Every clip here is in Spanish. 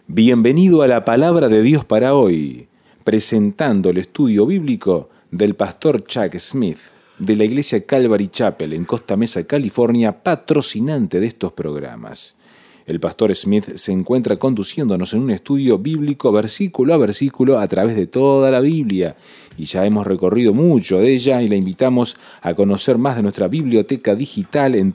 Bienvenido a la Palabra de Dios para hoy, presentando el estudio bíblico del pastor Chuck Smith, de la iglesia Calvary Chapel en Costa Mesa, California, patrocinante de estos programas. El pastor Smith se encuentra conduciéndonos en un estudio bíblico versículo a versículo a través de toda la Biblia, y ya hemos recorrido mucho de ella y la invitamos a conocer más de nuestra biblioteca digital en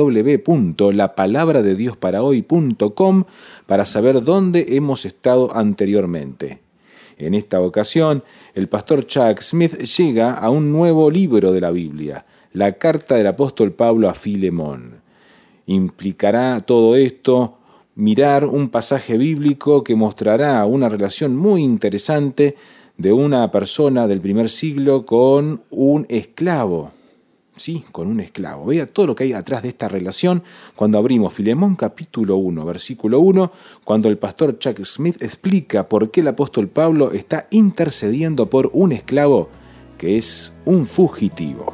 www.lapalabradediosparahoy.com para saber dónde hemos estado anteriormente. En esta ocasión, el pastor Chuck Smith llega a un nuevo libro de la Biblia, la carta del apóstol Pablo a Filemón. Implicará todo esto mirar un pasaje bíblico que mostrará una relación muy interesante de una persona del primer siglo con un esclavo. Sí, con un esclavo. Vea todo lo que hay atrás de esta relación cuando abrimos Filemón capítulo 1, versículo 1, cuando el pastor Chuck Smith explica por qué el apóstol Pablo está intercediendo por un esclavo que es un fugitivo.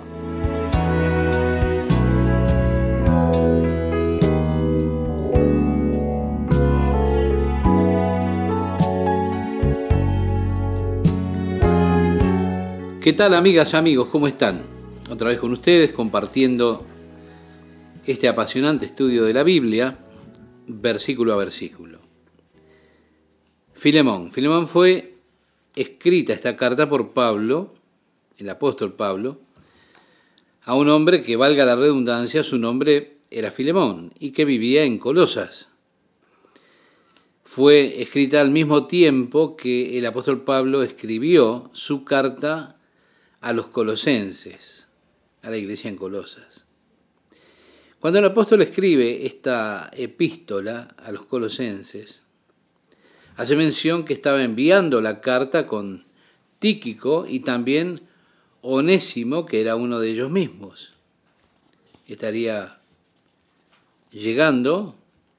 ¿Qué tal, amigas, amigos? ¿Cómo están? Otra vez con ustedes compartiendo este apasionante estudio de la Biblia, versículo a versículo. Filemón fue escrita esta carta por Pablo, el apóstol Pablo, a un hombre que, valga la redundancia, su nombre era Filemón y que vivía en Colosas. Fue escrita al mismo tiempo que el apóstol Pablo escribió su carta a los colosenses, a la iglesia en Colosas. Cuando el apóstol escribe esta epístola a los colosenses, hace mención que estaba enviando la carta con Tíquico y también Onésimo, que era uno de ellos mismos. Estaría llegando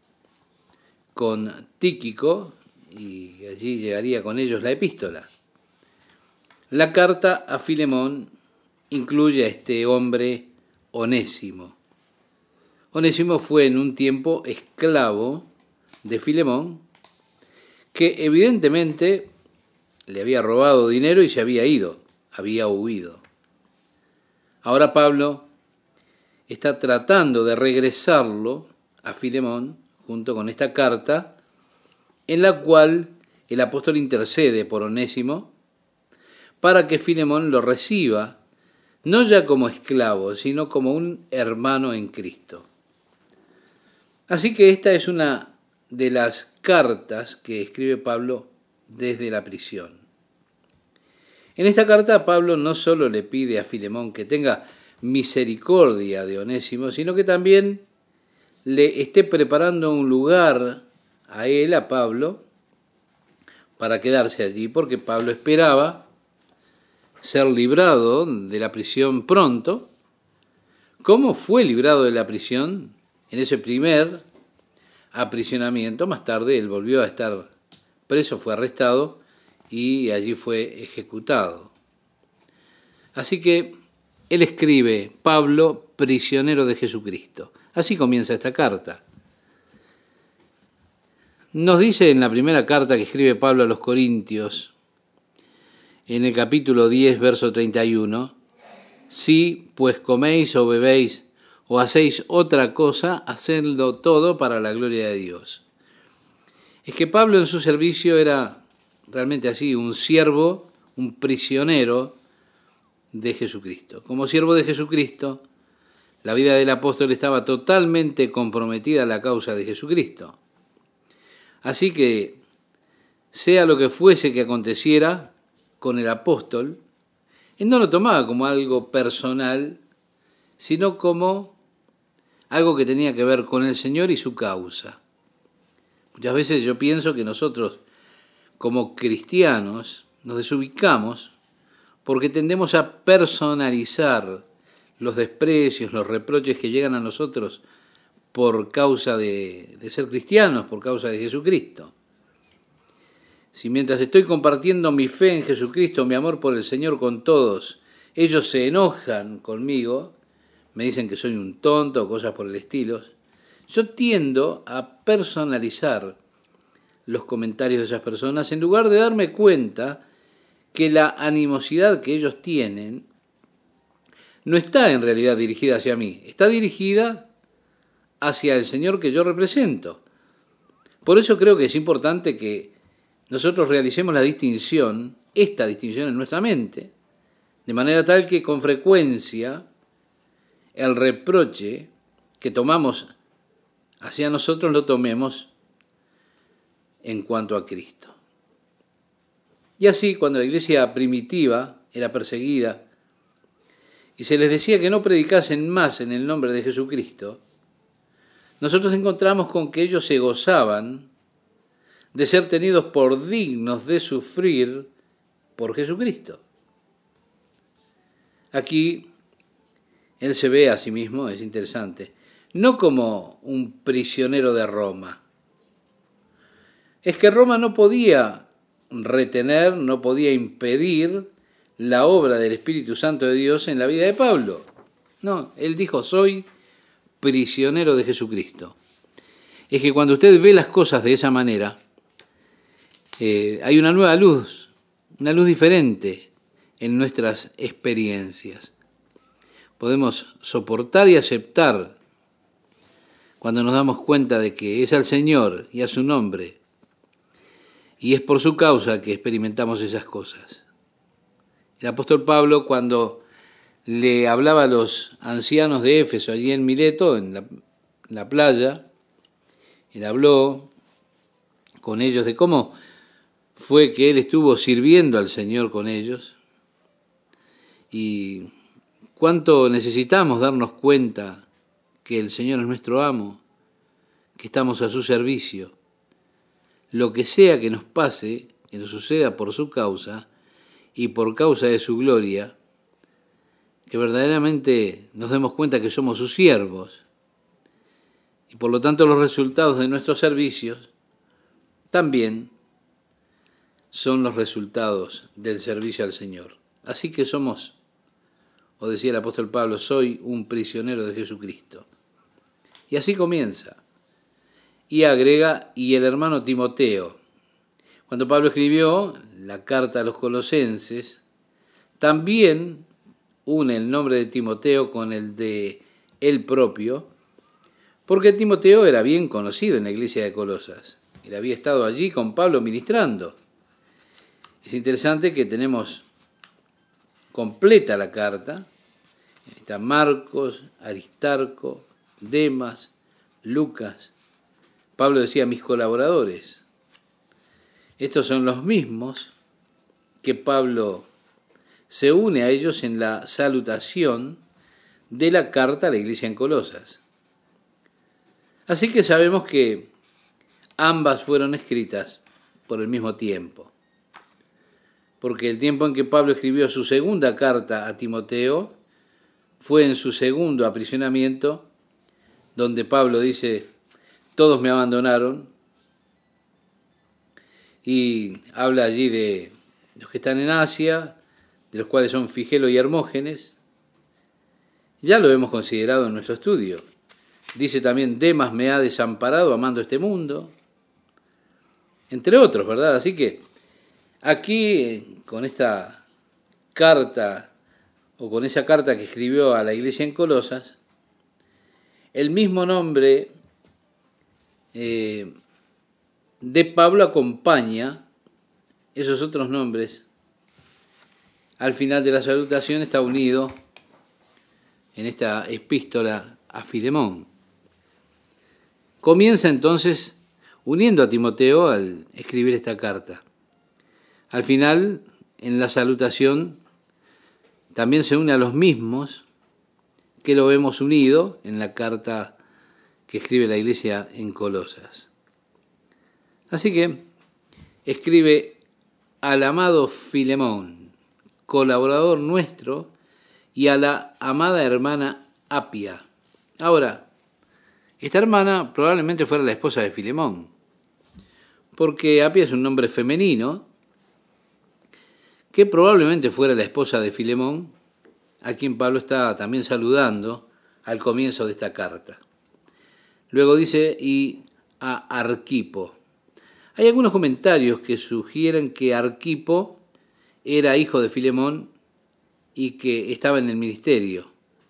con Tíquico y allí llegaría con ellos la epístola. La carta a Filemón incluye a este hombre Onésimo. Onésimo fue en un tiempo esclavo de Filemón, que evidentemente le había robado dinero y se había ido, había huido. Ahora Pablo está tratando de regresarlo a Filemón junto con esta carta, en la cual el apóstol intercede por Onésimo para que Filemón lo reciba, no ya como esclavo, sino como un hermano en Cristo. Así que esta es una de las cartas que escribe Pablo desde la prisión. En esta carta Pablo no solo le pide a Filemón que tenga misericordia de Onésimo, sino que también le esté preparando un lugar a él, a Pablo, para quedarse allí, porque Pablo esperaba ser librado de la prisión pronto. ¿Cómo fue librado de la prisión? En ese primer aprisionamiento, más tarde él volvió a estar preso, fue arrestado y allí fue ejecutado. Así que él escribe, Pablo, prisionero de Jesucristo. Así comienza esta carta. Nos dice en la primera carta que escribe Pablo a los Corintios, en el capítulo 10, verso 31, si pues coméis o bebéis o hacéis otra cosa, hacedlo todo para la gloria de Dios. Es que Pablo en su servicio era realmente así, un siervo, un prisionero de Jesucristo. Como siervo de Jesucristo, la vida del apóstol estaba totalmente comprometida a la causa de Jesucristo. Así que, sea lo que fuese que aconteciera con el apóstol, él no lo tomaba como algo personal, sino como algo que tenía que ver con el Señor y su causa. Muchas veces yo pienso que nosotros, como cristianos, nos desubicamos porque tendemos a personalizar los desprecios, los reproches que llegan a nosotros por causa de ser cristianos, por causa de Jesucristo. Si mientras estoy compartiendo mi fe en Jesucristo, mi amor por el Señor con todos, ellos se enojan conmigo, me dicen que soy un tonto o cosas por el estilo, yo tiendo a personalizar los comentarios de esas personas en lugar de darme cuenta que la animosidad que ellos tienen no está en realidad dirigida hacia mí, está dirigida hacia el Señor que yo represento. Por eso creo que es importante que nosotros realicemos la distinción, esta distinción en nuestra mente, de manera tal que con frecuencia el reproche que tomamos hacia nosotros lo tomemos en cuanto a Cristo. Y así, cuando la iglesia primitiva era perseguida y se les decía que no predicasen más en el nombre de Jesucristo, nosotros encontramos con que ellos se gozaban de ser tenidos por dignos de sufrir por Jesucristo. Aquí él se ve a sí mismo, es interesante, no como un prisionero de Roma. Es que Roma no podía retener, no podía impedir la obra del Espíritu Santo de Dios en la vida de Pablo. No, él dijo, soy prisionero de Jesucristo. Es que cuando usted ve las cosas de esa manera, hay una nueva luz, una luz diferente en nuestras experiencias. Podemos soportar y aceptar cuando nos damos cuenta de que es al Señor y a su nombre, y es por su causa que experimentamos esas cosas. El apóstol Pablo, cuando le hablaba a los ancianos de Éfeso, allí en Mileto, en la playa, él habló con ellos de cómo fue que él estuvo sirviendo al Señor con ellos, y cuánto necesitamos darnos cuenta que el Señor es nuestro amo, que estamos a su servicio. Lo que sea que nos pase, que nos suceda por su causa y por causa de su gloria, que verdaderamente nos demos cuenta que somos sus siervos y por lo tanto los resultados de nuestros servicios también son los resultados del servicio al Señor. Así que somos, o decía el apóstol Pablo, soy un prisionero de Jesucristo. Y así comienza. Y agrega, y el hermano Timoteo. Cuando Pablo escribió la carta a los colosenses, también une el nombre de Timoteo con el de él propio, porque Timoteo era bien conocido en la iglesia de Colosas. Él había estado allí con Pablo ministrando. Es interesante que tenemos completa la carta. Están Marcos, Aristarco, Demas, Lucas. Pablo decía, mis colaboradores. Estos son los mismos que Pablo se une a ellos en la salutación de la carta a la iglesia en Colosas. Así que sabemos que ambas fueron escritas por el mismo tiempo, porque el tiempo en que Pablo escribió su segunda carta a Timoteo fue en su segundo aprisionamiento, donde Pablo dice, todos me abandonaron, y habla allí de los que están en Asia, de los cuales son Figelo y Hermógenes. Ya lo hemos considerado en nuestro estudio. Dice también, Demas me ha desamparado amando este mundo, entre otros, ¿verdad? Así que aquí, con esta carta, o con esa carta que escribió a la iglesia en Colosas, el mismo nombre de Pablo acompaña esos otros nombres. Al final de la salutación está unido en esta epístola a Filemón. Comienza entonces uniendo a Timoteo al escribir esta carta. Al final, en la salutación, también se une a los mismos que lo vemos unido en la carta que escribe la iglesia en Colosas. Así que escribe al amado Filemón, colaborador nuestro, y a la amada hermana Apia. Ahora, esta hermana probablemente fuera la esposa de Filemón, porque Apia es un nombre femenino, que probablemente fuera la esposa de Filemón, a quien Pablo está también saludando al comienzo de esta carta. Luego dice, y a Arquipo. Hay algunos comentarios que sugieren que Arquipo era hijo de Filemón y que estaba en el ministerio.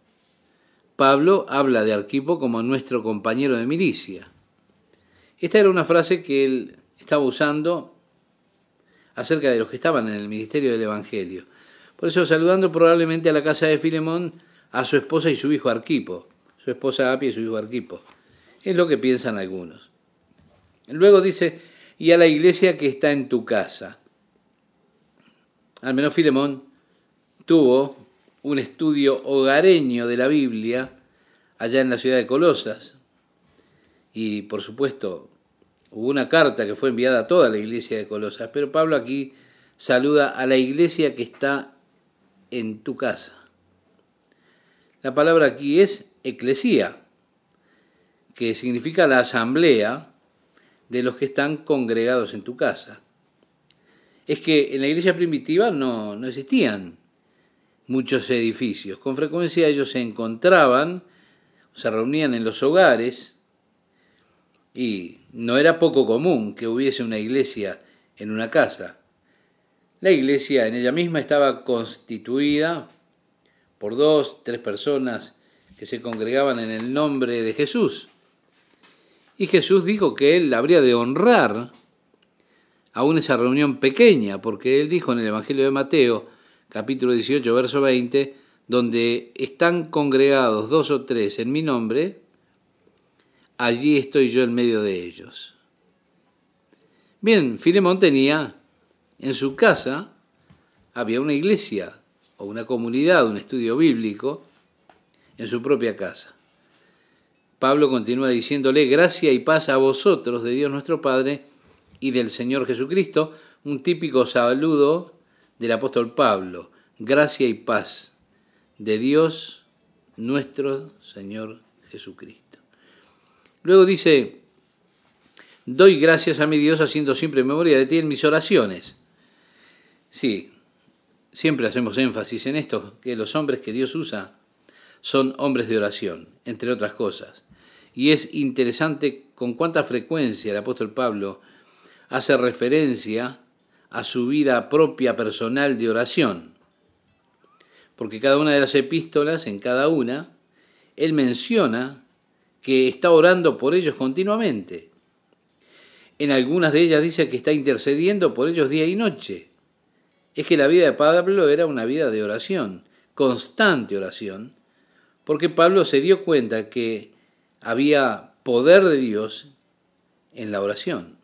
Pablo habla de Arquipo como nuestro compañero de milicia. Esta era una frase que él estaba usando acerca de los que estaban en el ministerio del Evangelio. Por eso, saludando probablemente a la casa de Filemón a su esposa y su hijo Arquipo, su esposa Apia y su hijo Arquipo. Es lo que piensan algunos. Luego dice, y a la iglesia que está en tu casa. Al menos Filemón tuvo un estudio hogareño de la Biblia allá en la ciudad de Colosas. Y por supuesto, hubo una carta que fue enviada a toda la iglesia de Colosas, pero Pablo aquí saluda a la iglesia que está en tu casa. La palabra aquí es eclesía, que significa la asamblea de los que están congregados en tu casa. Es que en la iglesia primitiva no existían muchos edificios. Con frecuencia ellos se encontraban, se reunían en los hogares, y no era poco común que hubiese una iglesia en una casa. La iglesia en ella misma estaba constituida por 2, 3 personas que se congregaban en el nombre de Jesús. Y Jesús dijo que él habría de honrar aún esa reunión pequeña, porque él dijo en el Evangelio de Mateo, capítulo 18, verso 20, donde están congregados 2 o 3 en mi nombre, allí estoy yo en medio de ellos. Bien, Filemón tenía en su casa, había una iglesia o una comunidad, un estudio bíblico, en su propia casa. Pablo continúa diciéndole, gracia y paz a vosotros de Dios nuestro Padre y del Señor Jesucristo, un típico saludo del apóstol Pablo, gracia y paz de Dios nuestro Señor Jesucristo. Luego dice, doy gracias a mi Dios haciendo siempre memoria de ti en mis oraciones. Sí, siempre hacemos énfasis en esto, que los hombres que Dios usa son hombres de oración, entre otras cosas. Y es interesante con cuánta frecuencia el apóstol Pablo hace referencia a su vida propia personal de oración. Porque cada una de las epístolas, en cada una, él menciona que está orando por ellos continuamente. En algunas de ellas dice que está intercediendo por ellos día y noche. Es que la vida de Pablo era una vida de oración, constante oración, porque Pablo se dio cuenta que había poder de Dios en la oración.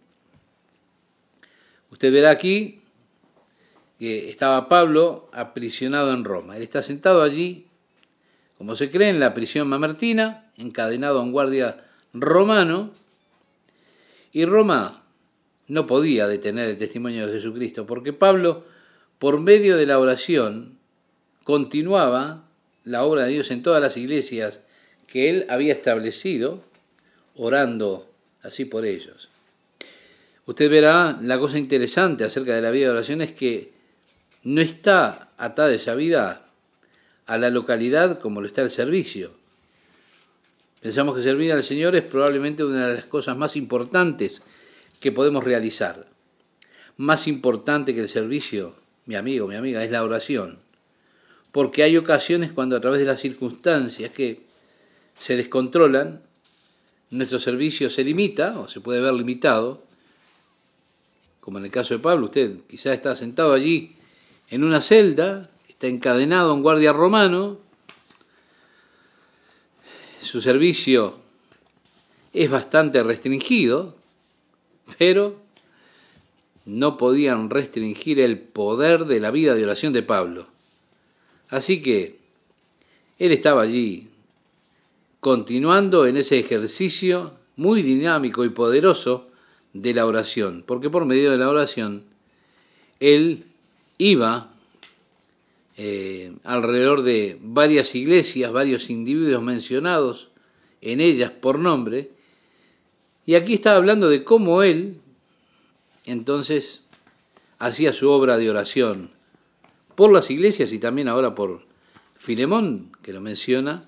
Usted verá aquí que estaba Pablo aprisionado en Roma. Él está sentado allí, como se cree, en la prisión mamertina, encadenado a un guardia romano, y Roma no podía detener el testimonio de Jesucristo, porque Pablo, por medio de la oración, continuaba la obra de Dios en todas las iglesias que él había establecido, orando así por ellos. Usted verá, la cosa interesante acerca de la vida de oración es que no está atada esa vida a la localidad como lo está el servicio. Pensamos que servir al Señor es probablemente una de las cosas más importantes que podemos realizar. Más importante que el servicio, mi amigo, mi amiga, es la oración. Porque hay ocasiones cuando a través de las circunstancias que se descontrolan, nuestro servicio se limita o se puede ver limitado, como en el caso de Pablo. Usted quizás está sentado allí en una celda, está encadenado a un guardia romano, su servicio es bastante restringido, pero no podían restringir el poder de la vida de oración de Pablo. Así que él estaba allí continuando en ese ejercicio muy dinámico y poderoso de la oración, porque por medio de la oración él iba alrededor de varias iglesias, varios individuos mencionados en ellas por nombre, y aquí está hablando de cómo él entonces hacía su obra de oración por las iglesias y también ahora por Filemón, que lo menciona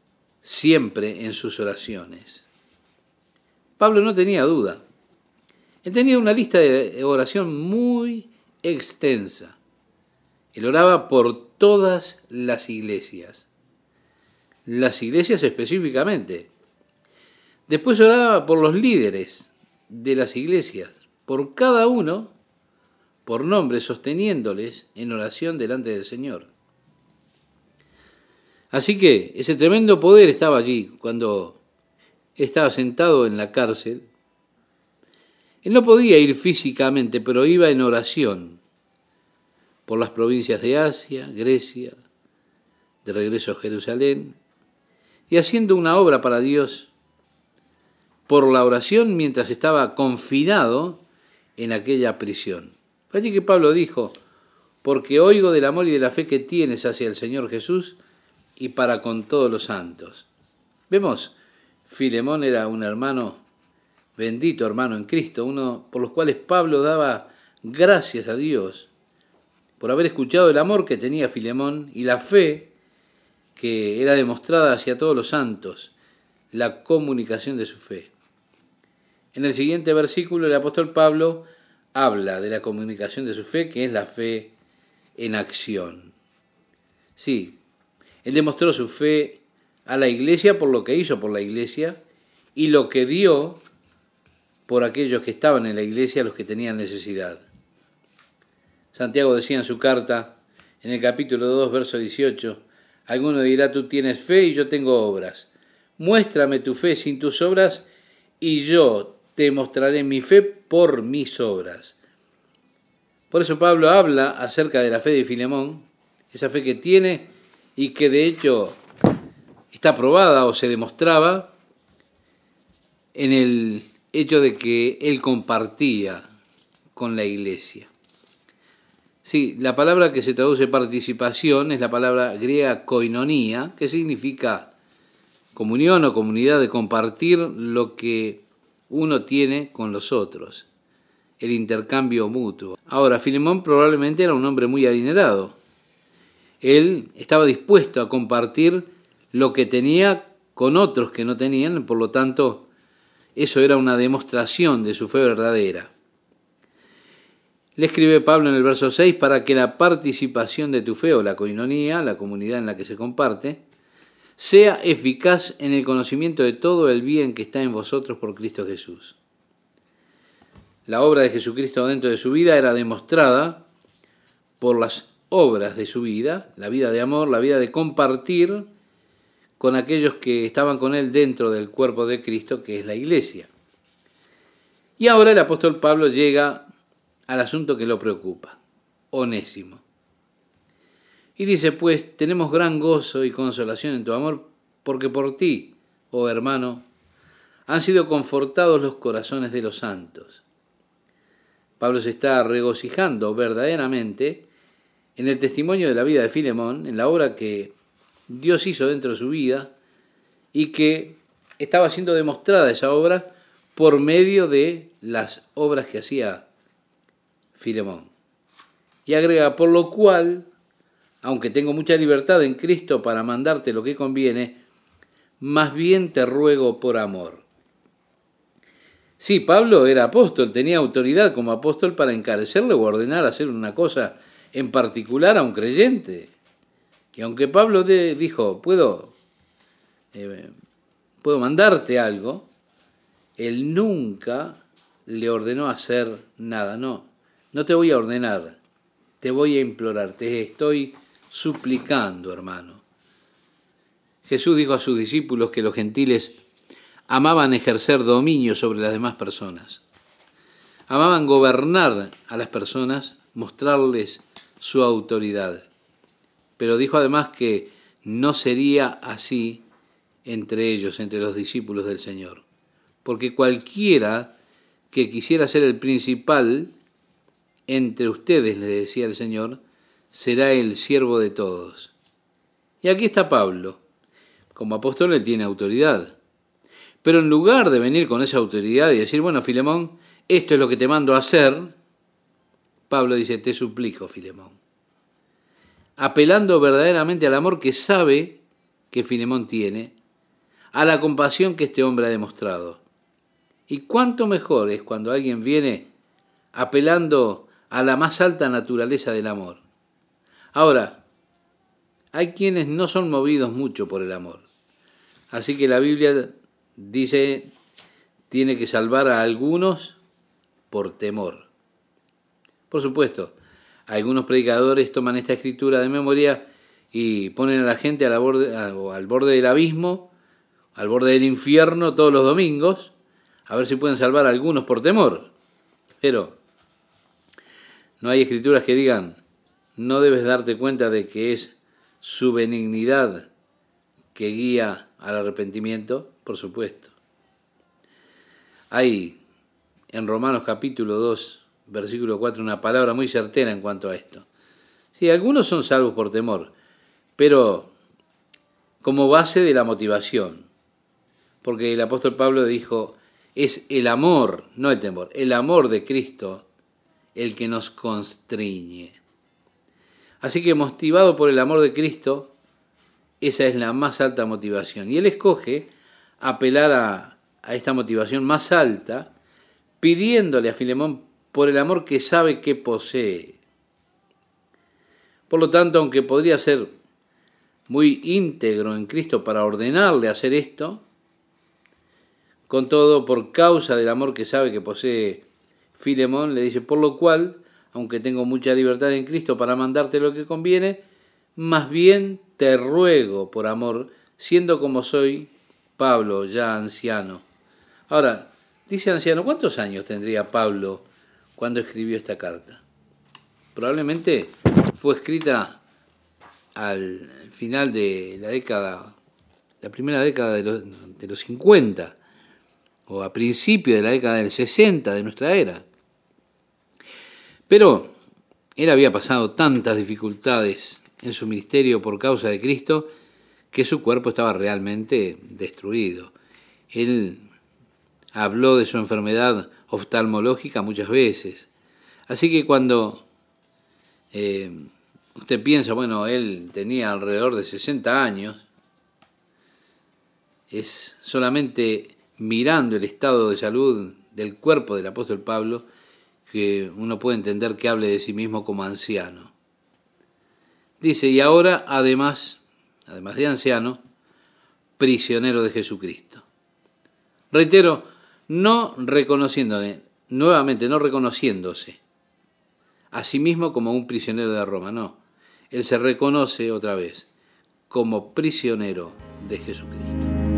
siempre en sus oraciones. Pablo no tenía duda Él tenía una lista de oración muy extensa. Él oraba por todas las iglesias específicamente. Después oraba por los líderes de las iglesias, por cada uno, por nombre, sosteniéndoles en oración delante del Señor. Así que ese tremendo poder estaba allí cuando estaba sentado en la cárcel. Él no podía ir físicamente, pero iba en oración por las provincias de Asia, Grecia, de regreso a Jerusalén, y haciendo una obra para Dios por la oración mientras estaba confinado en aquella prisión. Fue allí que Pablo dijo, porque oigo del amor y de la fe que tienes hacia el Señor Jesús y para con todos los santos. Vemos, Filemón era un hermano, bendito hermano en Cristo, uno por los cuales Pablo daba gracias a Dios por haber escuchado el amor que tenía Filemón y la fe que era demostrada hacia todos los santos, la comunicación de su fe. En el siguiente versículo el apóstol Pablo habla de la comunicación de su fe, que es la fe en acción. Sí, él demostró su fe a la iglesia por lo que hizo por la iglesia y lo que dio por aquellos que estaban en la iglesia, los que tenían necesidad. Santiago decía en su carta, en el capítulo 2, verso 18, alguno dirá, tú tienes fe y yo tengo obras. Muéstrame tu fe sin tus obras y yo te mostraré mi fe por mis obras. Por eso Pablo habla acerca de la fe de Filemón, esa fe que tiene y que de hecho está probada o se demostraba en el hecho de que él compartía con la iglesia. Sí, la palabra que se traduce participación es la palabra griega koinonía, que significa comunión o comunidad, de compartir lo que uno tiene con los otros, el intercambio mutuo. Ahora, Filemón probablemente era un hombre muy adinerado. Él estaba dispuesto a compartir lo que tenía con otros que no tenían, por lo tanto, eso era una demostración de su fe verdadera. Le escribe Pablo en el verso 6, para que la participación de tu fe, o la koinonía, la comunidad en la que se comparte, sea eficaz en el conocimiento de todo el bien que está en vosotros por Cristo Jesús. La obra de Jesucristo dentro de su vida era demostrada por las obras de su vida, la vida de amor, la vida de compartir con aquellos que estaban con él dentro del cuerpo de Cristo, que es la iglesia. Y ahora el apóstol Pablo llega al asunto que lo preocupa, Onésimo. Y dice, pues, tenemos gran gozo y consolación en tu amor, porque por ti, oh hermano, han sido confortados los corazones de los santos. Pablo se está regocijando verdaderamente en el testimonio de la vida de Filemón, en la obra que Dios hizo dentro de su vida y que estaba siendo demostrada esa obra por medio de las obras que hacía Filemón. Y agrega, por lo cual, aunque tengo mucha libertad en Cristo para mandarte lo que conviene, más bien te ruego por amor. Sí, Pablo era apóstol, tenía autoridad como apóstol para encarecerle o ordenar hacer una cosa en particular a un creyente. Y aunque Pablo dijo, puedo mandarte algo, él nunca le ordenó hacer nada. No te voy a ordenar, te voy a implorar, te estoy suplicando, hermano. Jesús dijo a sus discípulos que los gentiles amaban ejercer dominio sobre las demás personas. Amaban gobernar a las personas, mostrarles su autoridad. Pero dijo además que no sería así entre ellos, entre los discípulos del Señor. Porque cualquiera que quisiera ser el principal entre ustedes, le decía el Señor, será el siervo de todos. Y aquí está Pablo. Como apóstol él tiene autoridad. Pero en lugar de venir con esa autoridad y decir, bueno, Filemón, esto es lo que te mando a hacer, Pablo dice, te suplico, Filemón. Apelando verdaderamente al amor que sabe que Filemón tiene, a la compasión que este hombre ha demostrado. Y cuánto mejor es cuando alguien viene apelando a la más alta naturaleza del amor. Ahora, hay quienes no son movidos mucho por el amor. Así que la Biblia dice, tiene que salvar a algunos por temor. Por supuesto, algunos predicadores toman esta escritura de memoria y ponen a la gente al borde del abismo, al borde del infierno todos los domingos, a ver si pueden salvar a algunos por temor. Pero no hay escrituras que digan, no debes darte cuenta de que es su benignidad que guía al arrepentimiento, por supuesto. Hay en Romanos capítulo 2, versículo 4, una palabra muy certera en cuanto a esto. Sí, algunos son salvos por temor, pero como base de la motivación. Porque el apóstol Pablo dijo, es el amor, no el temor, el amor de Cristo el que nos constriñe. Así que motivado por el amor de Cristo, esa es la más alta motivación. Y él escoge apelar a esta motivación más alta, pidiéndole a Filemón por el amor que sabe que posee. Por lo tanto, aunque podría ser muy íntegro en Cristo para ordenarle hacer esto, con todo, por causa del amor que sabe que posee Filemón, le dice, por lo cual, aunque tengo mucha libertad en Cristo para mandarte lo que conviene, más bien te ruego por amor, siendo como soy, Pablo, ya anciano. Ahora, dice anciano, ¿cuántos años tendría Pablo cuando escribió esta carta? Probablemente fue escrita al final de la primera década de los 50, o a principio de la década del 60 de nuestra era. Pero él había pasado tantas dificultades en su ministerio por causa de Cristo que su cuerpo estaba realmente destruido. Él habló de su enfermedad oftalmológica muchas veces. Así que cuando usted piensa, bueno, él tenía alrededor de 60 años, es solamente mirando el estado de salud del cuerpo del apóstol Pablo que uno puede entender que hable de sí mismo como anciano. Dice, y ahora además de anciano, prisionero de Jesucristo. Reitero, no reconociéndose a sí mismo como un prisionero de Roma, no. Él se reconoce otra vez como prisionero de Jesucristo.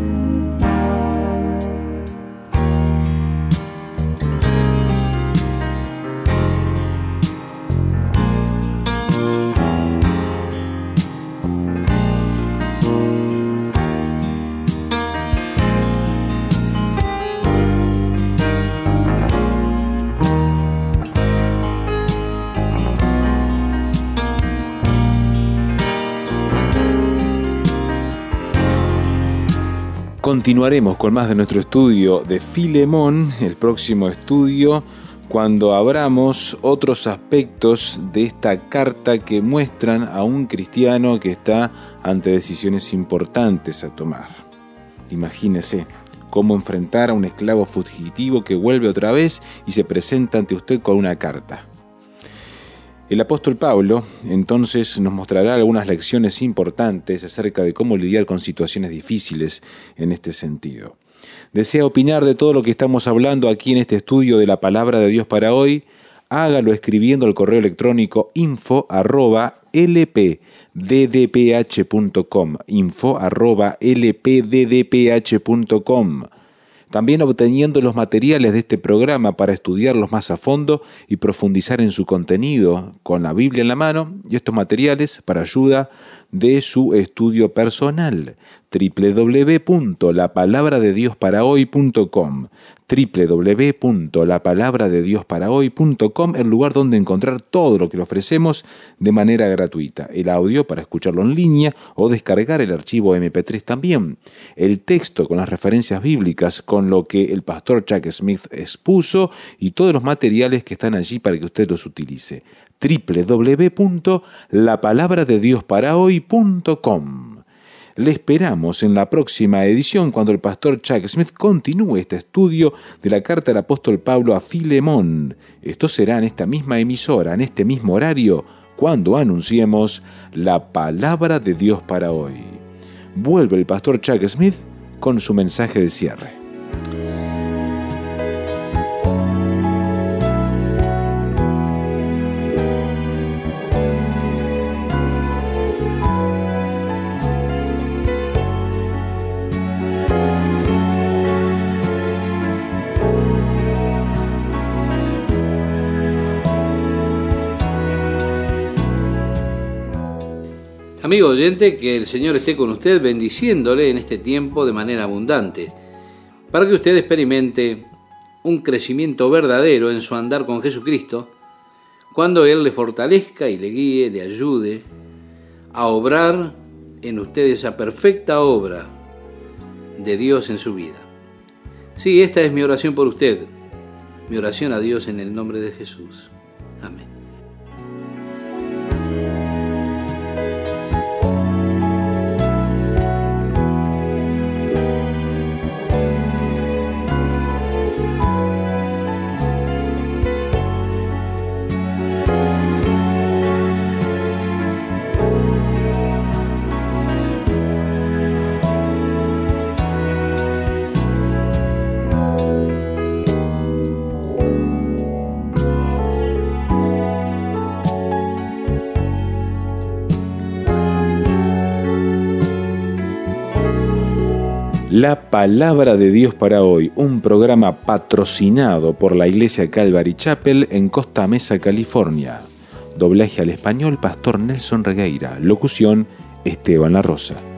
Continuaremos con más de nuestro estudio de Filemón, el próximo estudio, cuando abramos otros aspectos de esta carta que muestran a un cristiano que está ante decisiones importantes a tomar. Imagínese cómo enfrentar a un esclavo fugitivo que vuelve otra vez y se presenta ante usted con una carta. El apóstol Pablo entonces nos mostrará algunas lecciones importantes acerca de cómo lidiar con situaciones difíciles en este sentido. ¿Desea opinar de todo lo que estamos hablando aquí en este estudio de la Palabra de Dios para hoy? Hágalo escribiendo al correo electrónico info@lpddph.com, info@lpddph.com. También obteniendo los materiales de este programa para estudiarlos más a fondo y profundizar en su contenido con la Biblia en la mano y estos materiales para ayuda de su estudio personal. www.lapalabradediosparahoy.com www.lapalabradediosparahoy.com, el lugar donde encontrar todo lo que le ofrecemos de manera gratuita. El audio para escucharlo en línea o descargar el archivo MP3 también. El texto con las referencias bíblicas, con lo que el pastor Chuck Smith expuso y todos los materiales que están allí para que usted los utilice. www.lapalabradediosparahoy.com. Le esperamos en la próxima edición cuando el pastor Chuck Smith continúe este estudio de la carta del apóstol Pablo a Filemón. Esto será en esta misma emisora, en este mismo horario, cuando anunciemos la palabra de Dios para hoy. Vuelve el pastor Chuck Smith con su mensaje de cierre. Amigo oyente, que el Señor esté con usted bendiciéndole en este tiempo de manera abundante, para que usted experimente un crecimiento verdadero en su andar con Jesucristo, cuando Él le fortalezca y le guíe, le ayude a obrar en usted esa perfecta obra de Dios en su vida. Sí, esta es mi oración por usted, mi oración a Dios en el nombre de Jesús. Amén. La palabra de Dios para hoy, un programa patrocinado por la Iglesia Calvary Chapel en Costa Mesa, California. Doblaje al español, Pastor Nelson Regueira. Locución, Esteban La Rosa.